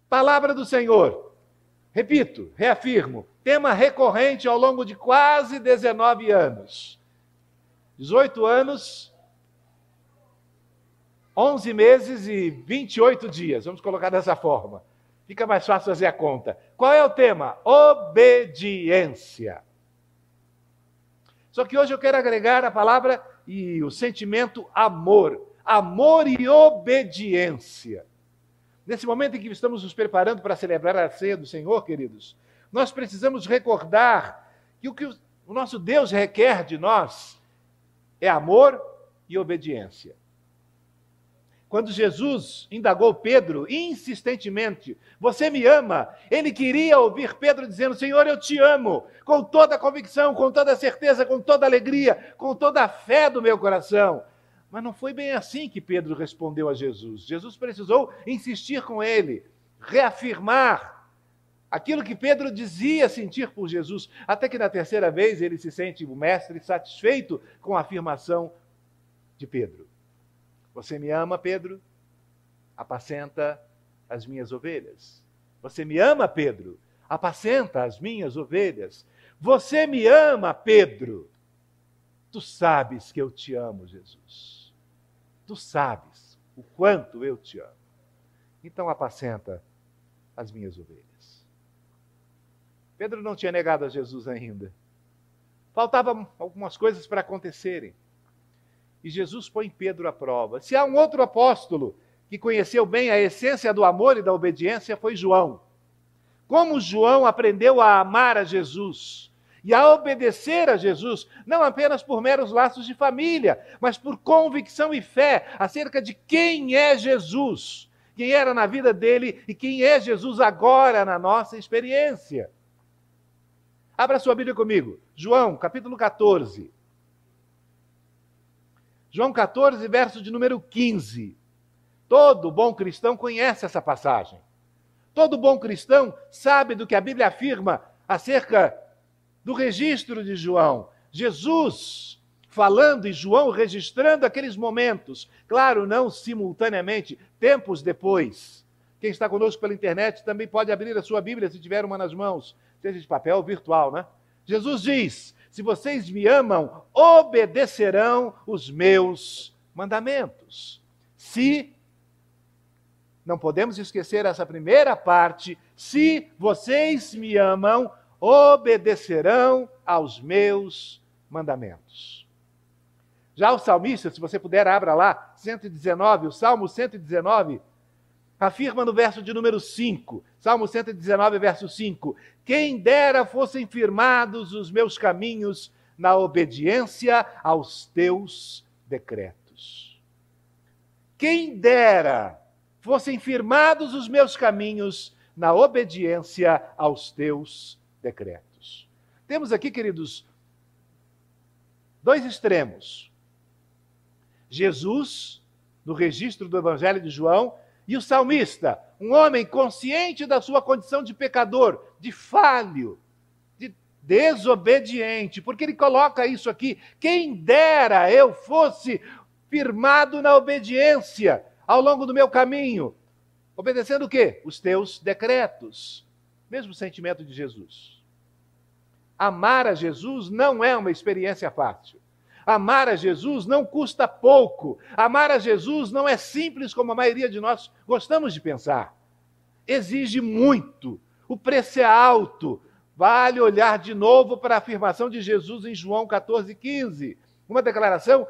Palavra do Senhor. Repito, reafirmo, tema recorrente ao longo de quase 19 anos. 18 anos, 11 meses e 28 dias, vamos colocar dessa forma. Fica mais fácil fazer a conta. Qual é o tema? Obediência. Só que hoje eu quero agregar a palavra e o sentimento amor. Amor e obediência. Nesse momento em que estamos nos preparando para celebrar a ceia do Senhor, queridos, nós precisamos recordar que o nosso Deus requer de nós é amor e obediência. Quando Jesus indagou Pedro insistentemente, você me ama? Ele queria ouvir Pedro dizendo, Senhor, eu te amo, com toda a convicção, com toda a certeza, com toda a alegria, com toda a fé do meu coração. Mas não foi bem assim que Pedro respondeu a Jesus. Jesus precisou insistir com ele, reafirmar aquilo que Pedro dizia sentir por Jesus, até que na terceira vez ele se sente o mestre satisfeito com a afirmação de Pedro. Você me ama, Pedro? Apacenta as minhas ovelhas. Você me ama, Pedro? Apacenta as minhas ovelhas. Você me ama, Pedro? Tu sabes que eu te amo, Jesus. Tu sabes o quanto eu te amo. Então apacenta as minhas ovelhas. Pedro não tinha negado a Jesus ainda. Faltavam algumas coisas para acontecerem. E Jesus põe Pedro à prova. Se há um outro apóstolo que conheceu bem a essência do amor e da obediência, foi João. Como João aprendeu a amar a Jesus e a obedecer a Jesus, não apenas por meros laços de família, mas por convicção e fé acerca de quem é Jesus, quem era na vida dele e quem é Jesus agora na nossa experiência. Abra sua Bíblia comigo. João, capítulo 14. João 14, verso de número 15. Todo bom cristão conhece essa passagem. Todo bom cristão sabe do que a Bíblia afirma acerca do registro de João. Jesus falando e João registrando aqueles momentos. Claro, não simultaneamente, tempos depois. Quem está conosco pela internet também pode abrir a sua Bíblia se tiver uma nas mãos, seja de papel ou virtual, né? Jesus diz, se vocês me amam, obedecerão os meus mandamentos. Se, não podemos esquecer essa primeira parte, se vocês me amam, obedecerão aos meus mandamentos. Já o salmista, se você puder, abra lá, 119, o Salmo 119, afirma no verso de número 5, Salmo 119, verso 5, quem dera fossem firmados os meus caminhos na obediência aos teus decretos. Quem dera fossem firmados os meus caminhos na obediência aos teus decretos. Temos aqui, queridos, dois extremos. Jesus, no registro do Evangelho de João, e o salmista, um homem consciente da sua condição de pecador, de falho, de desobediente, porque ele coloca isso aqui, quem dera eu fosse firmado na obediência ao longo do meu caminho. Obedecendo o quê? Os teus decretos. Mesmo sentimento de Jesus. Amar a Jesus não é uma experiência fácil. Amar a Jesus não custa pouco. Amar a Jesus não é simples como a maioria de nós gostamos de pensar. Exige muito. O preço é alto. Vale olhar de novo para a afirmação de Jesus em João 14,15. Uma declaração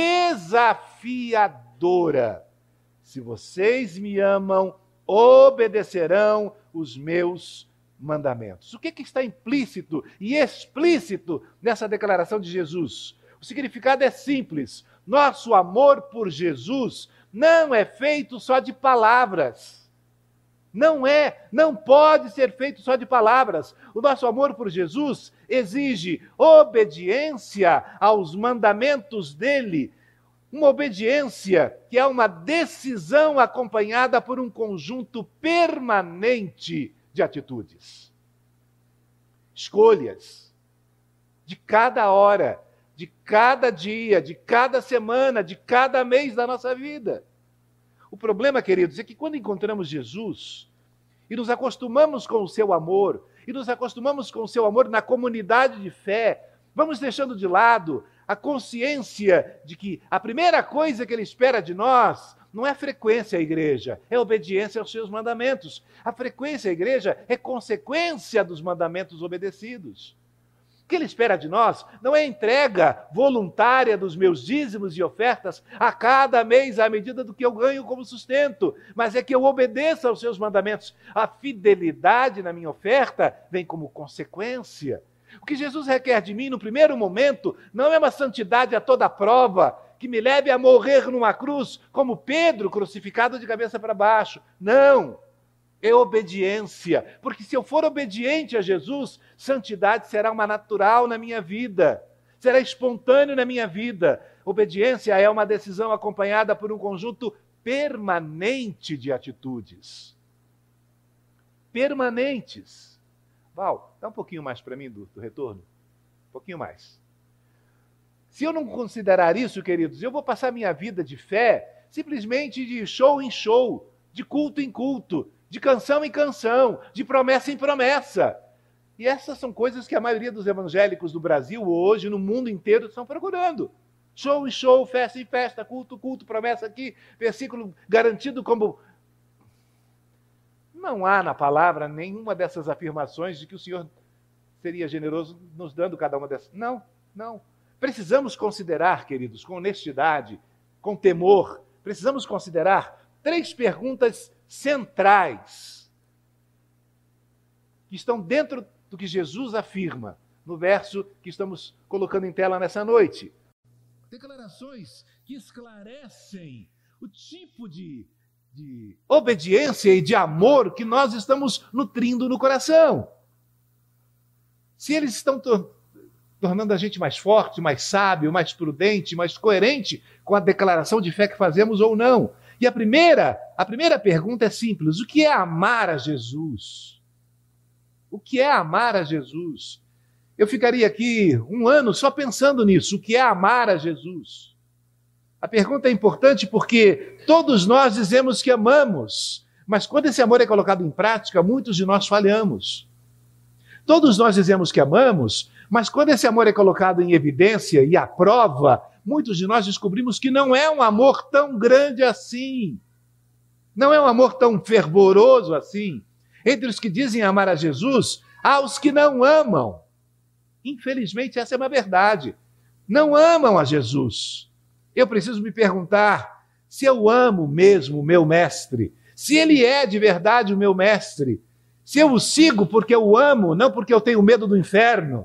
desafiadora. Se vocês me amam, obedecerão os meus mandamentos. O que está implícito e explícito nessa declaração de Jesus? O significado é simples. Nosso amor por Jesus não é feito só de palavras. Não pode ser feito só de palavras. O nosso amor por Jesus exige obediência aos mandamentos dele. Uma obediência que é uma decisão acompanhada por um conjunto permanente de atitudes. Escolhas de cada hora, de cada dia, de cada semana, de cada mês da nossa vida. O problema, queridos, é que quando encontramos Jesus e nos acostumamos com o seu amor, e nos acostumamos com o seu amor na comunidade de fé, vamos deixando de lado a consciência de que a primeira coisa que ele espera de nós não é frequência à igreja, é obediência aos seus mandamentos. A frequência à igreja é consequência dos mandamentos obedecidos. O que ele espera de nós não é a entrega voluntária dos meus dízimos e ofertas a cada mês à medida do que eu ganho como sustento, mas é que eu obedeça aos seus mandamentos. A fidelidade na minha oferta vem como consequência. O que Jesus requer de mim no primeiro momento não é uma santidade a toda prova, que me leve a morrer numa cruz, como Pedro, crucificado de cabeça para baixo. Não! É obediência, porque se eu for obediente a Jesus, santidade será uma natural na minha vida, será espontâneo na minha vida. Obediência é uma decisão acompanhada por um conjunto permanente de atitudes. Permanentes. Val, dá um pouquinho mais para mim do retorno. Um pouquinho mais. Se eu não considerar isso, queridos, eu vou passar minha vida de fé simplesmente de show em show, de culto em culto, de canção em canção, de promessa em promessa. E essas são coisas que a maioria dos evangélicos do Brasil hoje, no mundo inteiro, estão procurando. Show em show, festa em festa, culto, culto, promessa aqui, versículo garantido como... Não há na palavra nenhuma dessas afirmações de que o Senhor seria generoso nos dando cada uma dessas. Não, não. Precisamos considerar, queridos, com honestidade, com temor, precisamos considerar 3 perguntas centrais que estão dentro do que Jesus afirma no verso que estamos colocando em tela nessa noite. Declarações que esclarecem o tipo de obediência e de amor que nós estamos nutrindo no coração. Se eles estão tornando a gente mais forte, mais sábio, mais prudente, mais coerente com a declaração de fé que fazemos ou não. E a primeira pergunta é simples: o que é amar a Jesus? O que é amar a Jesus? Eu ficaria aqui um ano só pensando nisso, o que é amar a Jesus? A pergunta é importante porque todos nós dizemos que amamos, mas quando esse amor é colocado em prática, muitos de nós falhamos. Todos nós dizemos que amamos, mas quando esse amor é colocado em evidência e à prova, muitos de nós descobrimos que não é um amor tão grande assim. Não é um amor tão fervoroso assim. Entre os que dizem amar a Jesus, há os que não amam. Infelizmente, essa é uma verdade. Não amam a Jesus. Eu preciso me perguntar se eu amo mesmo o meu mestre, se ele é de verdade o meu mestre, se eu o sigo porque eu o amo, não porque eu tenho medo do inferno.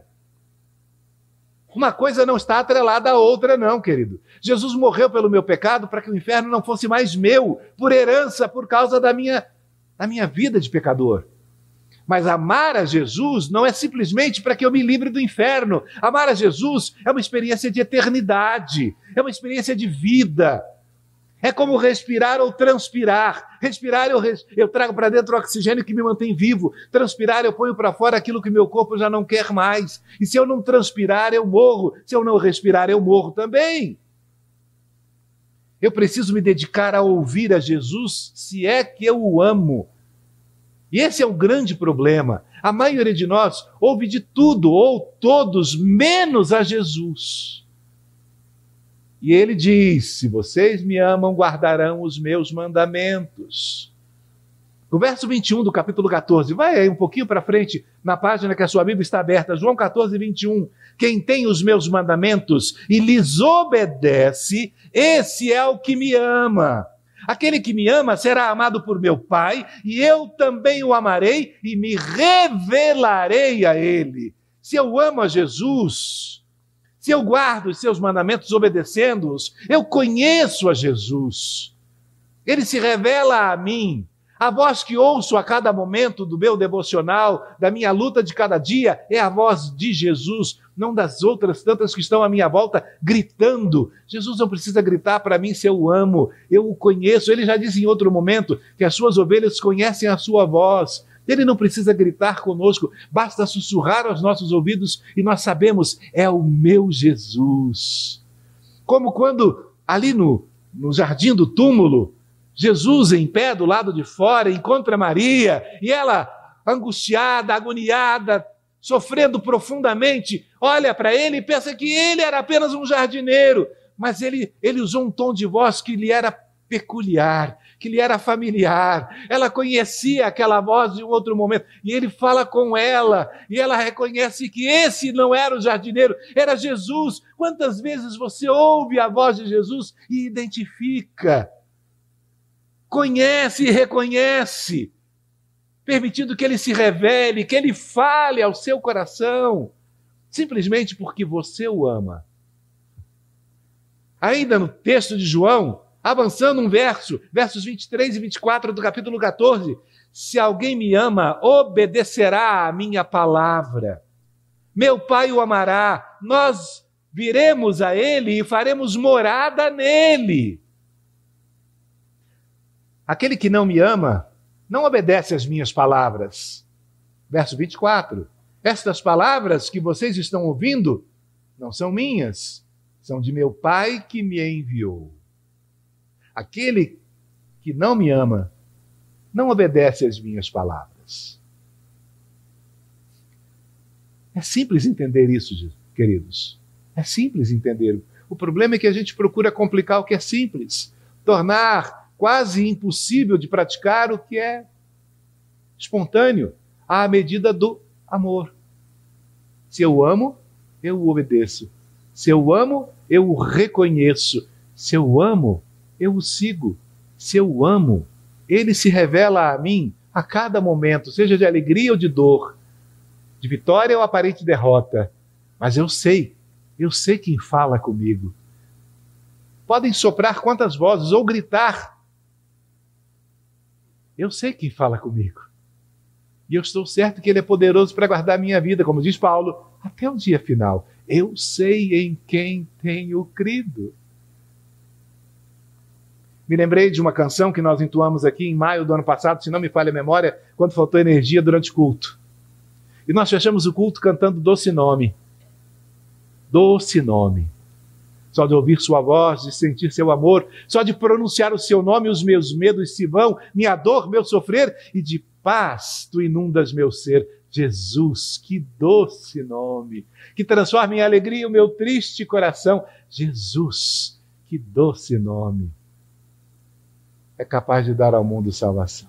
Uma coisa não está atrelada à outra, não, querido. Jesus morreu pelo meu pecado para que o inferno não fosse mais meu, por herança, por causa da minha vida de pecador. Mas amar a Jesus não é simplesmente para que eu me livre do inferno. Amar a Jesus é uma experiência de eternidade, é uma experiência de vida. É como respirar ou transpirar. Respirar, eu trago para dentro o oxigênio que me mantém vivo. Transpirar, eu ponho para fora aquilo que meu corpo já não quer mais. E se eu não transpirar, eu morro. Se eu não respirar, eu morro também. Eu preciso me dedicar a ouvir a Jesus, se é que eu o amo. E esse é o grande problema. A maioria de nós ouve de tudo, ou todos, menos a Jesus. E ele diz: se vocês me amam, guardarão os meus mandamentos. O verso 21 do capítulo 14, vai aí um pouquinho para frente, na página que a sua Bíblia está aberta, João 14, 21. Quem tem os meus mandamentos e lhes obedece, esse é o que me ama. Aquele que me ama será amado por meu Pai, e eu também o amarei e me revelarei a ele. Se eu amo a Jesus, se eu guardo os seus mandamentos obedecendo-os, eu conheço a Jesus. Ele se revela a mim. A voz que ouço a cada momento do meu devocional, da minha luta de cada dia, é a voz de Jesus, não das outras tantas que estão à minha volta gritando. Jesus não precisa gritar para mim se eu o amo, eu o conheço. Ele já disse em outro momento que as suas ovelhas conhecem a sua voz. Ele não precisa gritar conosco, basta sussurrar aos nossos ouvidos e nós sabemos, é o meu Jesus. Como quando ali no jardim do túmulo, Jesus em pé do lado de fora encontra Maria e ela, angustiada, agoniada, sofrendo profundamente, olha para ele e pensa que ele era apenas um jardineiro, mas ele usou um tom de voz que lhe era peculiar, que lhe era familiar. Ela conhecia aquela voz de um outro momento e ele fala com ela e ela reconhece que esse não era o jardineiro, era Jesus. Quantas vezes você ouve a voz de Jesus e identifica, conhece e reconhece, permitindo que ele se revele, que ele fale ao seu coração, simplesmente porque você o ama. Ainda no texto de João, avançando um versos 23 e 24 do capítulo 14, se alguém me ama, obedecerá à minha palavra. Meu Pai o amará, nós viremos a ele e faremos morada nele. Aquele que não me ama, não obedece às minhas palavras. Verso 24. Estas palavras que vocês estão ouvindo não são minhas, são de meu Pai que me enviou. Aquele que não me ama, não obedece às minhas palavras. É simples entender isso, queridos. É simples entender. O problema é que a gente procura complicar o que é simples, tornar quase impossível de praticar o que é espontâneo, à medida do amor. Se eu amo, eu o obedeço. Se eu amo, eu o reconheço. Se eu amo, eu o sigo. Se eu amo, ele se revela a mim a cada momento, seja de alegria ou de dor, de vitória ou aparente derrota. Mas eu sei quem fala comigo. Podem soprar quantas vozes ou gritar. Eu sei quem fala comigo. E eu estou certo que ele é poderoso para guardar a minha vida, como diz Paulo, até o dia final. Eu sei em quem tenho crido. Me lembrei de uma canção que nós entoamos aqui em maio do ano passado, se não me falha a memória, quando faltou energia durante o culto. E nós fechamos o culto cantando Doce Nome. Doce Nome. Só de ouvir sua voz, de sentir seu amor, só de pronunciar o seu nome, os meus medos se vão, minha dor, meu sofrer, e de paz tu inundas meu ser. Jesus, que doce nome, que transforma em alegria o meu triste coração. Jesus, que doce nome, é capaz de dar ao mundo salvação.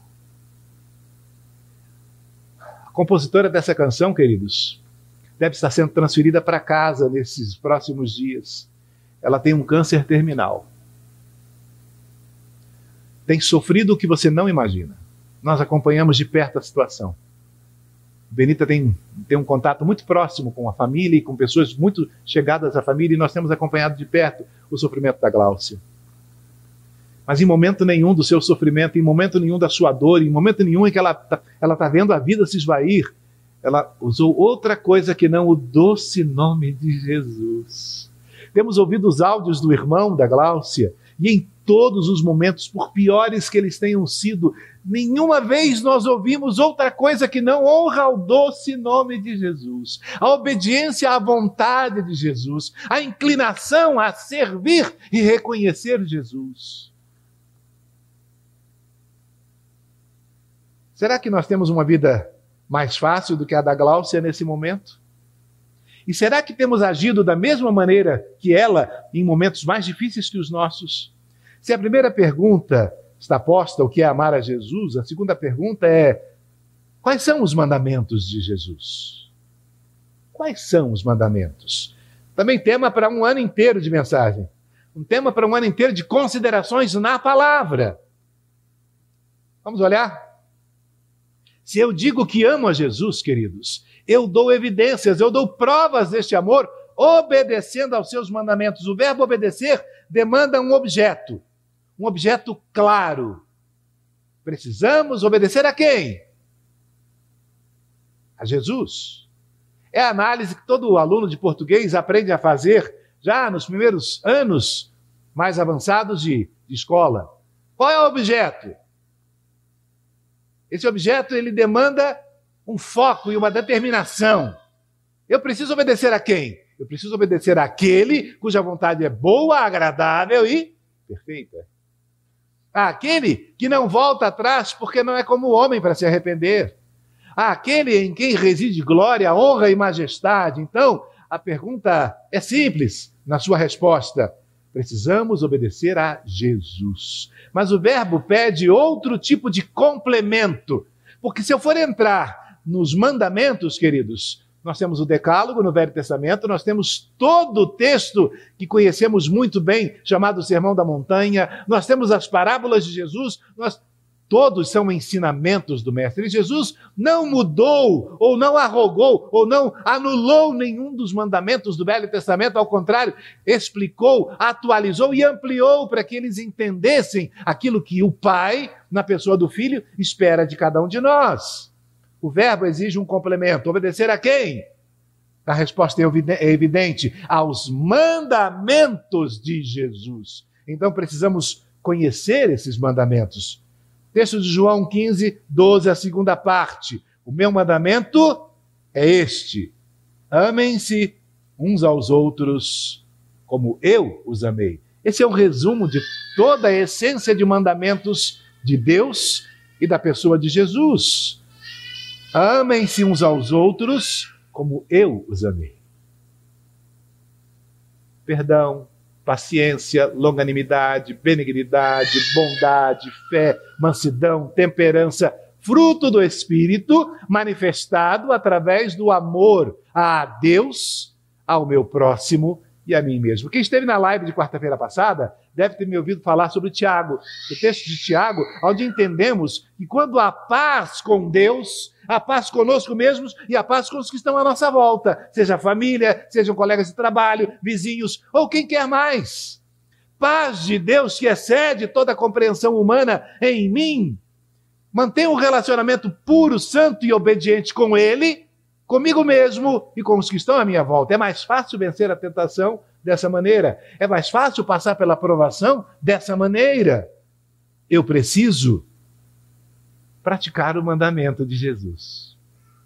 A compositora dessa canção, queridos, deve estar sendo transferida para casa nesses próximos dias. Ela tem um câncer terminal. Tem sofrido o que você não imagina. Nós acompanhamos de perto a situação. Benita tem um contato muito próximo com a família e com pessoas muito chegadas à família, e nós temos acompanhado de perto o sofrimento da Gláucia. Mas em momento nenhum do seu sofrimento, em momento nenhum da sua dor, em momento nenhum em que ela está vendo a vida se esvair, ela usou outra coisa que não o doce nome de Jesus. Temos ouvido os áudios do irmão da Gláucia, e em todos os momentos, por piores que eles tenham sido, nenhuma vez nós ouvimos outra coisa que não honra ao doce nome de Jesus, a obediência à vontade de Jesus, a inclinação a servir e reconhecer Jesus. Será que nós temos uma vida mais fácil do que a da Gláucia nesse momento? E será que temos agido da mesma maneira que ela em momentos mais difíceis que os nossos? Se a primeira pergunta está posta, o que é amar a Jesus, a segunda pergunta é: quais são os mandamentos de Jesus? Quais são os mandamentos? Também tema para um ano inteiro de mensagem. Um tema para um ano inteiro de considerações na palavra. Vamos olhar? Se eu digo que amo a Jesus, queridos, eu dou evidências, eu dou provas deste amor, obedecendo aos seus mandamentos. O verbo obedecer demanda um objeto claro. Precisamos obedecer a quem? A Jesus. É a análise que todo aluno de português aprende a fazer já nos primeiros anos mais avançados de escola. Qual é o objeto? Esse objeto, ele demanda um foco e uma determinação. Eu preciso obedecer a quem? Eu preciso obedecer àquele cuja vontade é boa, agradável e perfeita. Àquele que não volta atrás porque não é como o homem para se arrepender. Àquele em quem reside glória, honra e majestade. Então, a pergunta é simples na sua resposta. Precisamos obedecer a Jesus. Mas o verbo pede outro tipo de complemento. Porque se eu for entrar nos mandamentos, queridos, nós temos o Decálogo no Velho Testamento, nós temos todo o texto que conhecemos muito bem, chamado Sermão da Montanha, nós temos as parábolas de Jesus, todos são ensinamentos do Mestre. E Jesus não mudou, ou não arrogou, ou não anulou nenhum dos mandamentos do Velho Testamento, ao contrário, explicou, atualizou e ampliou para que eles entendessem aquilo que o Pai, na pessoa do Filho, espera de cada um de nós. O verbo exige um complemento. Obedecer a quem? A resposta é evidente: aos mandamentos de Jesus. Então precisamos conhecer esses mandamentos. Texto de João 15, 12, a segunda parte. O meu mandamento é este: amem-se uns aos outros como eu os amei. Esse é um resumo de toda a essência de mandamentos de Deus e da pessoa de Jesus. Amem-se uns aos outros como eu os amei. Perdão, paciência, longanimidade, benignidade, bondade, fé, mansidão, temperança, fruto do Espírito, manifestado através do amor a Deus, ao meu próximo e a mim mesmo. Quem esteve na live de quarta-feira passada deve ter me ouvido falar sobre Tiago, o texto de Tiago, onde entendemos que quando há paz com Deus, a paz conosco mesmos e a paz com os que estão à nossa volta, seja família, sejam colegas de trabalho, vizinhos ou quem quer mais. Paz de Deus que excede toda a compreensão humana em mim. Mantenha um relacionamento puro, santo e obediente com Ele, comigo mesmo e com os que estão à minha volta. É mais fácil vencer a tentação dessa maneira. É mais fácil passar pela provação dessa maneira. Eu preciso praticar o mandamento de Jesus.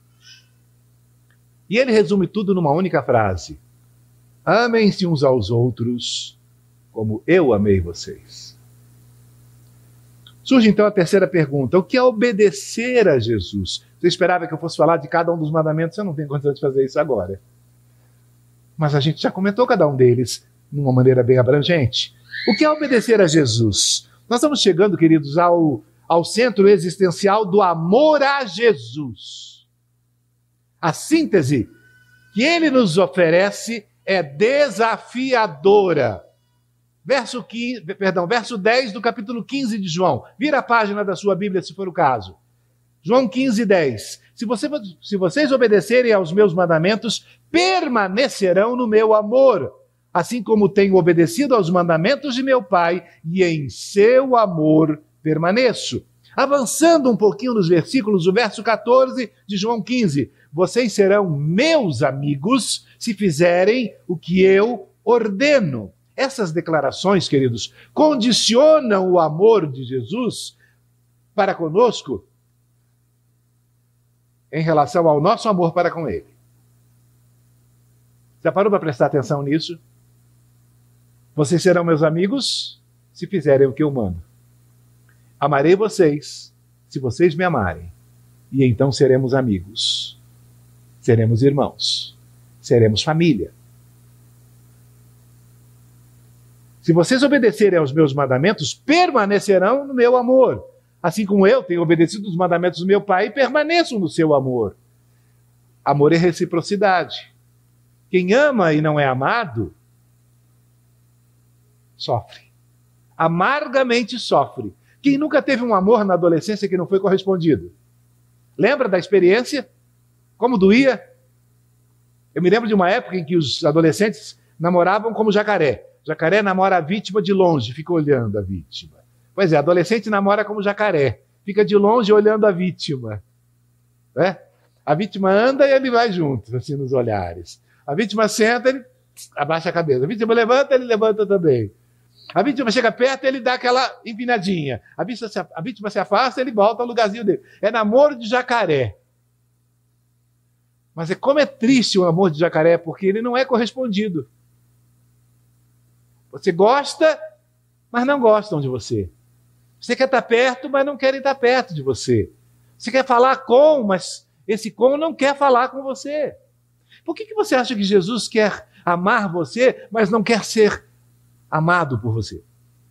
E ele resume tudo numa única frase: amem-se uns aos outros como eu amei vocês. Surge então a terceira pergunta: o que é obedecer a Jesus? Você esperava que eu fosse falar de cada um dos mandamentos? Eu não tenho condição de fazer isso agora. Mas a gente já comentou cada um deles de uma maneira bem abrangente. O que é obedecer a Jesus? Nós estamos chegando, queridos, ao centro existencial do amor a Jesus. A síntese que ele nos oferece é desafiadora. Verso 10 do capítulo 15 de João. Vira a página da sua Bíblia, se for o caso. João 15, 10. Se vocês obedecerem aos meus mandamentos, permanecerão no meu amor, assim como tenho obedecido aos mandamentos de meu Pai, e em seu amor permaneço. Avançando um pouquinho nos versículos, o verso 14 de João 15. Vocês serão meus amigos se fizerem o que eu ordeno. Essas declarações, queridos, condicionam o amor de Jesus para conosco em relação ao nosso amor para com Ele. Já parou para prestar atenção nisso? Vocês serão meus amigos se fizerem o que eu mando. Amarei vocês se vocês me amarem, e então seremos amigos, seremos irmãos, seremos família. Se vocês obedecerem aos meus mandamentos, permanecerão no meu amor, assim como eu tenho obedecido os mandamentos do meu Pai e permaneço no seu amor. Amor é reciprocidade. Quem ama e não é amado, sofre. Amargamente sofre. Quem nunca teve um amor na adolescência que não foi correspondido? Lembra da experiência? Como doía? Eu me lembro de uma época em que os adolescentes namoravam como jacaré. Jacaré namora a vítima de longe, fica olhando a vítima. Pois é, adolescente namora como jacaré, fica de longe olhando a vítima. Né? A vítima anda e ele vai junto, assim, nos olhares. A vítima senta, ele abaixa a cabeça. A vítima levanta, ele levanta também. A vítima chega perto, ele dá aquela empinadinha. A vítima se afasta, ele volta ao lugarzinho dele. É namoro de jacaré. Mas como é triste o amor de jacaré, porque ele não é correspondido. Você gosta, mas não gostam de você. Você quer estar perto, mas não quer estar perto de você. Você quer falar com, mas esse com não quer falar com você. Por que você acha que Jesus quer amar você, mas não quer ser amado por você?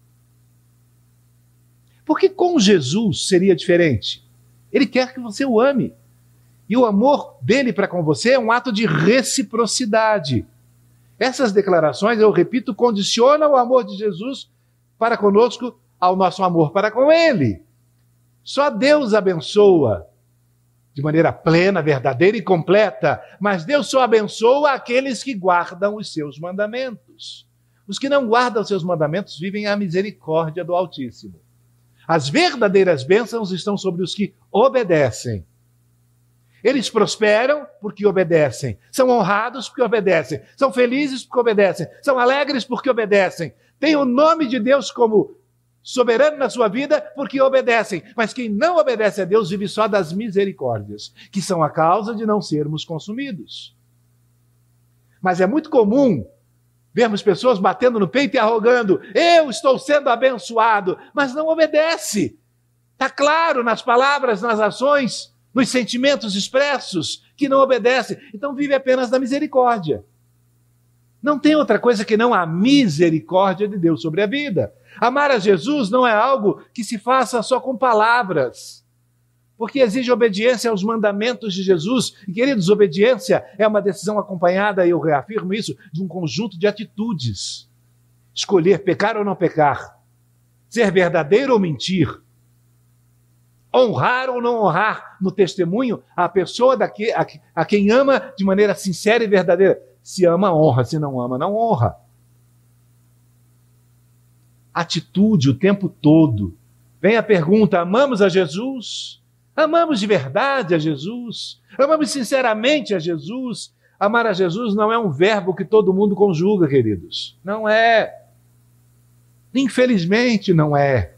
Porque com Jesus seria diferente. Ele quer que você o ame. E o amor dele para com você é um ato de reciprocidade. Essas declarações, eu repito, condicionam o amor de Jesus para conosco ao nosso amor para com ele. Só Deus abençoa de maneira plena, verdadeira e completa, mas Deus só abençoa aqueles que guardam os seus mandamentos. Os que não guardam os seus mandamentos vivem a misericórdia do Altíssimo. As verdadeiras bênçãos estão sobre os que obedecem. Eles prosperam porque obedecem. São honrados porque obedecem. São felizes porque obedecem. São alegres porque obedecem. Têm o nome de Deus como soberano na sua vida porque obedecem. Mas quem não obedece a Deus vive só das misericórdias, que são a causa de não sermos consumidos. Mas é muito comum vermos pessoas batendo no peito e arrogando: eu estou sendo abençoado, mas não obedece. Está claro nas palavras, nas ações, nos sentimentos expressos, que não obedece. Então vive apenas da misericórdia. Não tem outra coisa que não a misericórdia de Deus sobre a vida. Amar a Jesus não é algo que se faça só com palavras, porque exige obediência aos mandamentos de Jesus. E, queridos, obediência é uma decisão acompanhada, e eu reafirmo isso, de um conjunto de atitudes. Escolher pecar ou não pecar, ser verdadeiro ou mentir, honrar ou não honrar no testemunho a pessoa a quem ama de maneira sincera e verdadeira. Se ama, honra. Se não ama, não honra. Atitude o tempo todo. Vem a pergunta: amamos a Jesus? Amamos de verdade a Jesus? Amamos sinceramente a Jesus? Amar a Jesus não é um verbo que todo mundo conjuga, queridos. Não é. Infelizmente não é.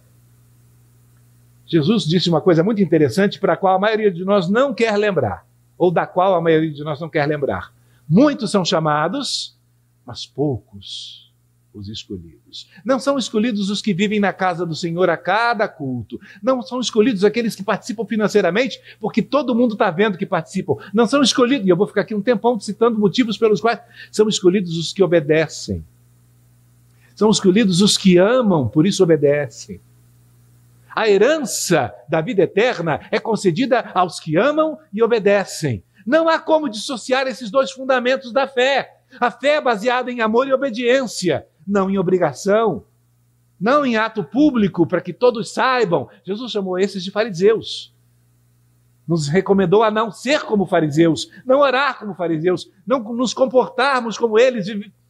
Jesus disse uma coisa muito interessante para a qual a maioria de nós não quer lembrar, ou da qual a maioria de nós não quer lembrar. Muitos são chamados, mas poucos os escolhidos. Não são escolhidos os que vivem na casa do Senhor a cada culto. Não são escolhidos aqueles que participam financeiramente, porque todo mundo está vendo que participam. Não são escolhidos, e eu vou ficar aqui um tempão citando motivos pelos quais são escolhidos os que obedecem. São escolhidos os que amam, por isso obedecem. A herança da vida eterna é concedida aos que amam e obedecem. Não há como dissociar esses dois fundamentos da fé. A fé é baseada em amor e obediência, não em obrigação, não em ato público para que todos saibam. Jesus chamou esses de fariseus. Nos recomendou a não ser como fariseus, não orar como fariseus, não nos comportarmos como eles.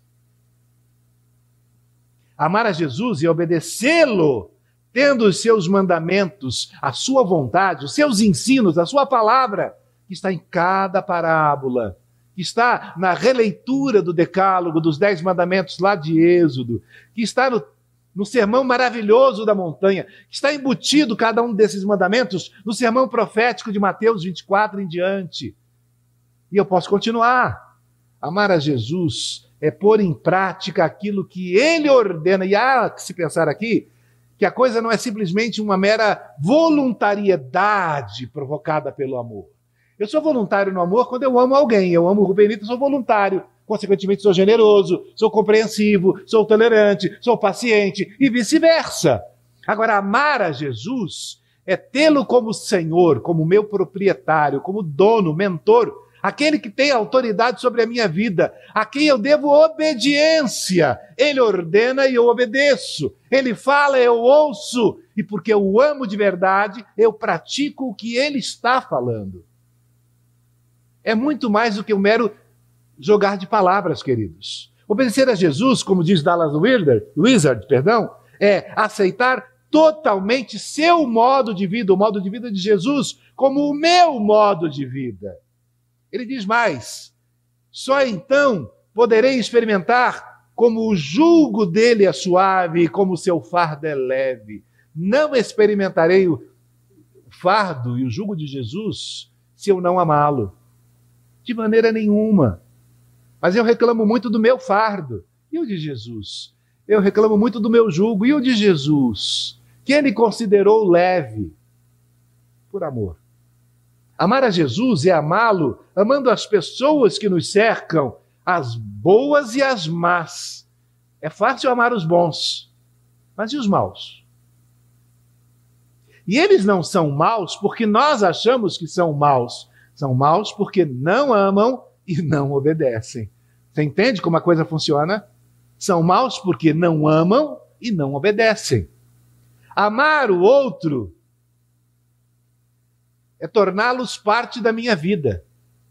Amar a Jesus e obedecê-lo, tendo os seus mandamentos, a sua vontade, os seus ensinos, a sua palavra, que está em cada parábola, que está na releitura do Decálogo, dos 10 mandamentos lá de Êxodo, que está no sermão maravilhoso da montanha, que está embutido cada um desses mandamentos no sermão profético de Mateus 24 em diante. E eu posso continuar. Amar a Jesus é pôr em prática aquilo que ele ordena. E há que se pensar aqui que a coisa não é simplesmente uma mera voluntariedade provocada pelo amor. Eu sou voluntário no amor quando eu amo alguém. Eu amo o Rubenito, sou voluntário. Consequentemente, sou generoso, sou compreensivo, sou tolerante, sou paciente e vice-versa. Agora, amar a Jesus é tê-lo como Senhor, como meu proprietário, como dono, mentor, aquele que tem autoridade sobre a minha vida, a quem eu devo obediência. Ele ordena e eu obedeço. Ele fala, eu ouço. E porque eu o amo de verdade, eu pratico o que ele está falando. É muito mais do que um mero jogar de palavras, queridos. Obedecer a Jesus, como diz Dallas Wizard, é aceitar totalmente seu modo de vida, o modo de vida de Jesus, como o meu modo de vida. Ele diz mais: só então poderei experimentar como o jugo dele é suave e como o seu fardo é leve. Não experimentarei o fardo e o jugo de Jesus se eu não amá-lo. De maneira nenhuma. Mas eu reclamo muito do meu fardo. E o de Jesus? Eu reclamo muito do meu jugo. E o de Jesus? que ele considerou leve, por amor. Amar a Jesus é amá-lo, amando as pessoas que nos cercam, as boas e as más. É fácil amar os bons, mas e os maus? E eles não são maus porque nós achamos que são maus. São maus porque não amam e não obedecem. Você entende como a coisa funciona? São maus porque não amam e não obedecem. Amar o outro é torná-los parte da minha vida.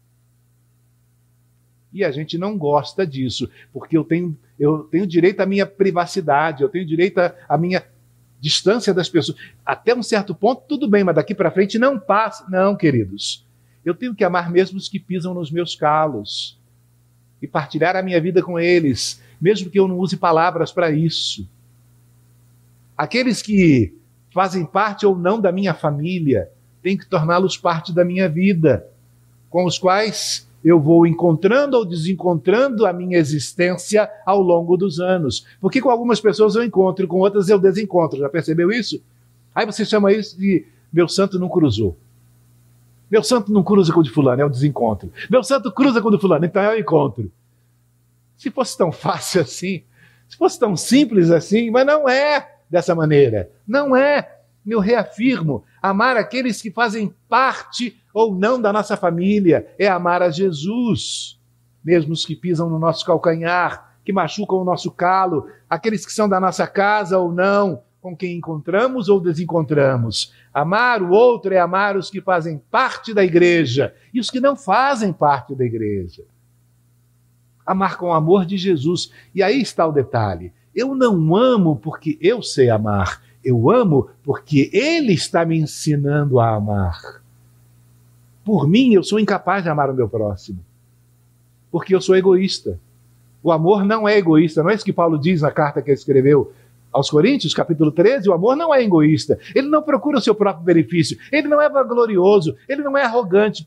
E a gente não gosta disso, porque eu tenho direito à minha privacidade, eu tenho direito à minha distância das pessoas. Até um certo ponto, tudo bem, mas daqui para frente não passa. Não, queridos. Eu tenho que amar mesmo os que pisam nos meus calos e partilhar a minha vida com eles, mesmo que eu não use palavras para isso. Aqueles que fazem parte ou não da minha família, tenho que torná-los parte da minha vida, com os quais eu vou encontrando ou desencontrando a minha existência ao longo dos anos. Porque com algumas pessoas eu encontro, com outras eu desencontro. Já percebeu isso? Aí você chama isso de meu santo não cruzou. Meu santo não cruza com o de fulano, é o desencontro. Meu santo cruza com o de fulano, então é o encontro. Se fosse tão fácil assim, se fosse tão simples assim, mas não é dessa maneira. Não é. Eu reafirmo, amar aqueles que fazem parte ou não da nossa família é amar a Jesus, mesmo os que pisam no nosso calcanhar, que machucam o nosso calo, aqueles que são da nossa casa ou não, com quem encontramos ou desencontramos. Amar o outro é amar os que fazem parte da igreja e os que não fazem parte da igreja. Amar com o amor de Jesus. E aí está o detalhe. Eu não amo porque eu sei amar. Eu amo porque Ele está me ensinando a amar. Por mim, eu sou incapaz de amar o meu próximo. Porque eu sou egoísta. O amor não é egoísta. Não é isso que Paulo diz na carta que ele escreveu aos Coríntios, capítulo 13? O amor não é egoísta. Ele não procura o seu próprio benefício. Ele não é vanglorioso. Ele não é arrogante.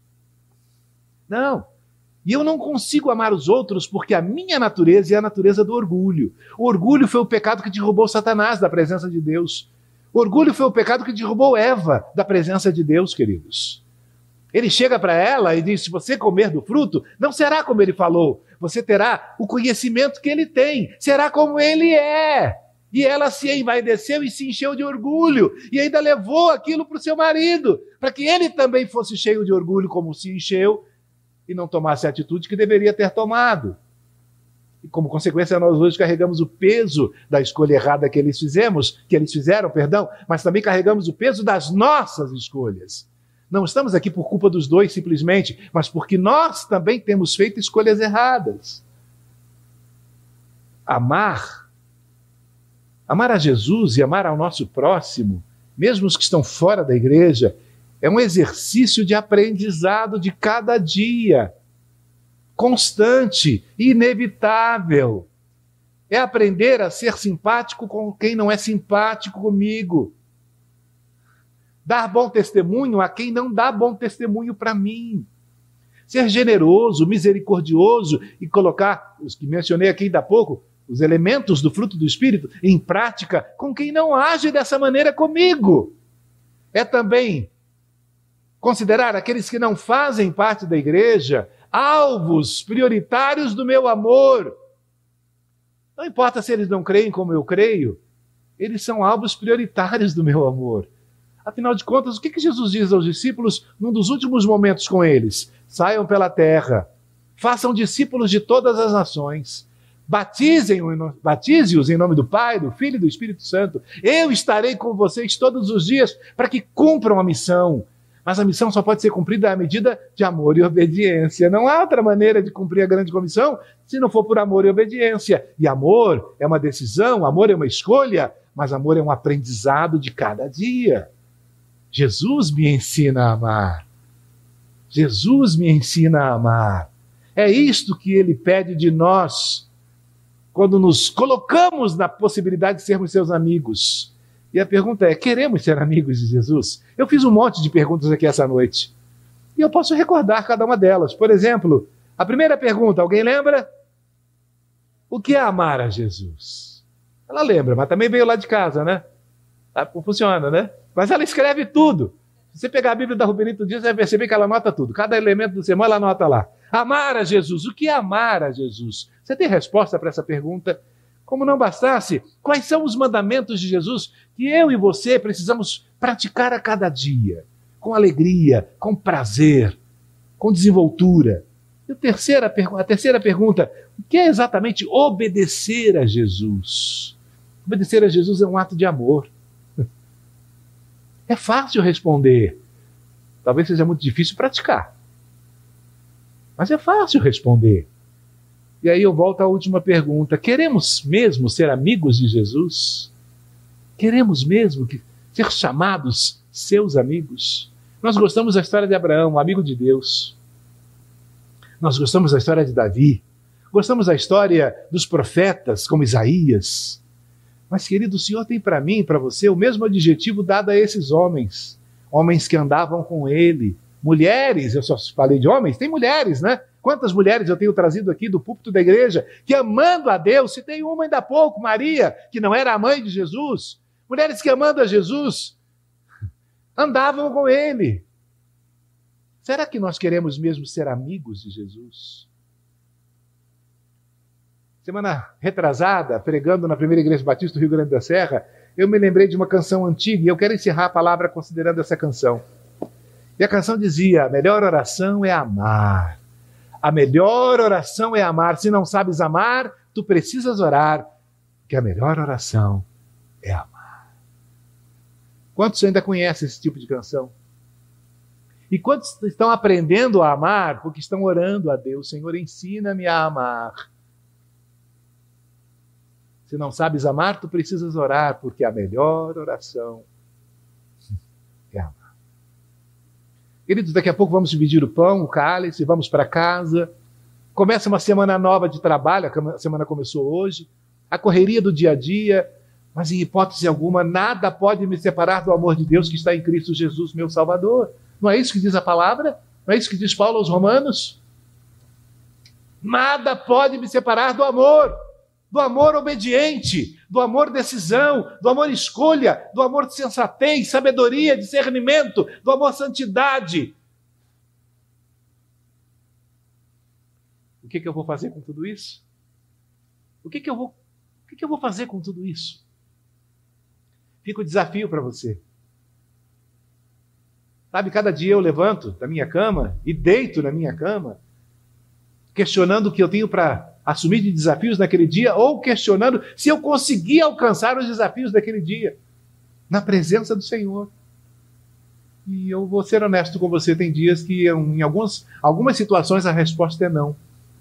Não. E eu não consigo amar os outros porque a minha natureza é a natureza do orgulho. O orgulho foi o pecado que derrubou Satanás da presença de Deus. O orgulho foi o pecado que derrubou Eva da presença de Deus, queridos. Ele chega para ela e diz, se você comer do fruto, não será como ele falou. Você terá o conhecimento que ele tem. Será como ele é. E ela se envaideceu e se encheu de orgulho. E ainda levou aquilo para o seu marido, para que ele também fosse cheio de orgulho como se encheu, e não tomasse a atitude que deveria ter tomado. E como consequência, nós hoje carregamos o peso da escolha errada que eles fizeram, mas também carregamos o peso das nossas escolhas. Não estamos aqui por culpa dos dois, simplesmente, mas porque nós também temos feito escolhas erradas. Amar a Jesus e amar ao nosso próximo, mesmo os que estão fora da igreja, é um exercício de aprendizado de cada dia, constante, inevitável. É aprender a ser simpático com quem não é simpático comigo. Dar bom testemunho a quem não dá bom testemunho para mim. Ser generoso, misericordioso e colocar, os que mencionei aqui ainda há pouco, os elementos do fruto do Espírito em prática com quem não age dessa maneira comigo. É também considerar aqueles que não fazem parte da igreja alvos prioritários do meu amor. Não importa se eles não creem como eu creio, eles são alvos prioritários do meu amor. Afinal de contas, o que Jesus diz aos discípulos num dos últimos momentos com eles? Saiam pela terra, façam discípulos de todas as nações, batize-os em nome do Pai, do Filho e do Espírito Santo. Eu estarei com vocês todos os dias para que cumpram a missão. Mas a missão só pode ser cumprida à medida de amor e obediência. Não há outra maneira de cumprir a grande comissão se não for por amor e obediência. E amor é uma decisão, amor é uma escolha, mas amor é um aprendizado de cada dia. Jesus me ensina a amar. Jesus me ensina a amar. É isto que ele pede de nós quando nos colocamos na possibilidade de sermos seus amigos. E a pergunta é, queremos ser amigos de Jesus? Eu fiz um monte de perguntas aqui essa noite. E eu posso recordar cada uma delas. Por exemplo, a primeira pergunta, alguém lembra? O que é amar a Jesus? Ela lembra, mas também veio lá de casa, né? Sabe como funciona, né? Mas ela escreve tudo. Se você pegar a Bíblia da Rubinito Dias, você vai perceber que ela anota tudo. Cada elemento do sermão ela anota lá. Amar a Jesus. O que é amar a Jesus? Você tem resposta para essa pergunta? Como não bastasse, quais são os mandamentos de Jesus que eu e você precisamos praticar a cada dia? Com alegria, com prazer, com desenvoltura. E a terceira pergunta, o que é exatamente obedecer a Jesus? Obedecer a Jesus é um ato de amor. É fácil responder. Talvez seja muito difícil praticar. Mas é fácil responder. E aí eu volto à última pergunta. Queremos mesmo ser amigos de Jesus? Queremos mesmo ser chamados seus amigos? Nós gostamos da história de Abraão, amigo de Deus. Nós gostamos da história de Davi. Gostamos da história dos profetas, como Isaías. Mas, querido, o Senhor tem para mim e para você o mesmo adjetivo dado a esses homens. Homens que andavam com ele. Mulheres, eu só falei de homens, tem mulheres, né? Quantas mulheres eu tenho trazido aqui do púlpito da igreja que, amando a Deus, citei uma ainda há pouco, Maria, que não era a mãe de Jesus. Mulheres que, amando a Jesus, andavam com ele. Será que nós queremos mesmo ser amigos de Jesus? Semana retrasada, pregando na primeira igreja batista do Rio Grande da Serra, eu me lembrei de uma canção antiga e eu quero encerrar a palavra considerando essa canção. E a canção dizia: a melhor oração é amar. A melhor oração é amar. Se não sabes amar, tu precisas orar, porque a melhor oração é amar. Quantos ainda conhecem esse tipo de canção? E quantos estão aprendendo a amar porque estão orando a Deus? Senhor, ensina-me a amar. Se não sabes amar, tu precisas orar, porque a melhor oração é amar. Queridos, daqui a pouco vamos dividir o pão, o cálice, vamos para casa. Começa uma semana nova de trabalho, a semana começou hoje. A correria do dia a dia, mas em hipótese alguma, nada pode me separar do amor de Deus que está em Cristo Jesus, meu Salvador. Não é isso que diz a palavra? Não é isso que diz Paulo aos Romanos? Nada pode me separar do amor obediente, do amor decisão, do amor escolha, do amor de sensatez, sabedoria, discernimento, do amor santidade. O que eu vou fazer com tudo isso? O que eu vou fazer com tudo isso? Fica o desafio para você. Sabe, cada dia eu levanto da minha cama e deito na minha cama, questionando o que eu tenho para assumir de desafios naquele dia, ou questionando se eu conseguir alcançar os desafios daquele dia, na presença do Senhor. E eu vou ser honesto com você, tem dias que em algumas situações a resposta é não.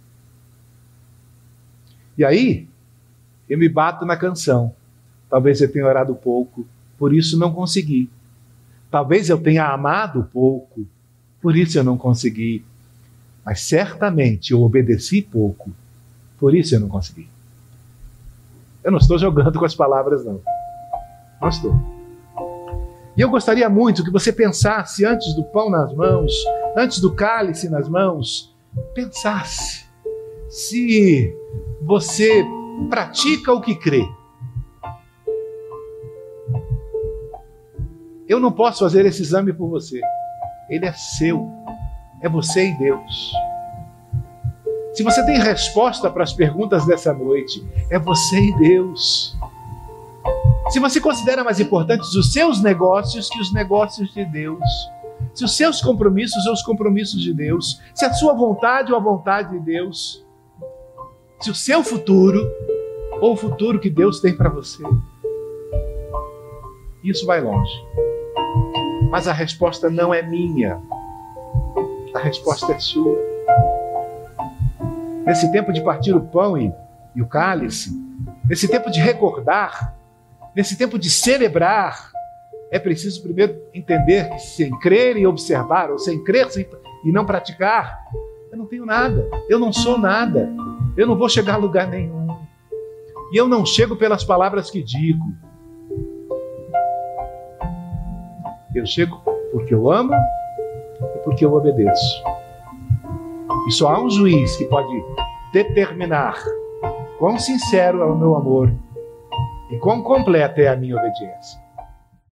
E aí, eu me bato na canção. Talvez eu tenha orado pouco, por isso não consegui. Talvez eu tenha amado pouco, por isso eu não consegui. Mas certamente eu obedeci pouco, por isso eu não consegui. Eu não estou jogando com as palavras, não. Não estou. E eu gostaria muito que você pensasse antes do pão nas mãos, antes do cálice nas mãos, pensasse se você pratica o que crê. Eu não posso fazer esse exame por você. Ele é seu. É você e Deus. Se você tem resposta para as perguntas dessa noite, é você e Deus. Se você considera mais importantes os seus negócios que os negócios de Deus, se os seus compromissos ou os compromissos de Deus, se a sua vontade ou a vontade de Deus, se o seu futuro ou o futuro que Deus tem para você, isso vai longe. Mas a resposta não é minha. A resposta é sua. Nesse tempo de partir o pão e o cálice, nesse tempo de recordar, nesse tempo de celebrar, é preciso primeiro entender que sem crer e observar, ou sem crer e não praticar, eu não tenho nada, eu não sou nada, eu não vou chegar a lugar nenhum. E eu não chego pelas palavras que digo. Eu chego porque eu amo e porque eu obedeço. E só há um juiz que pode determinar quão sincero é o meu amor e quão completa é a minha obediência.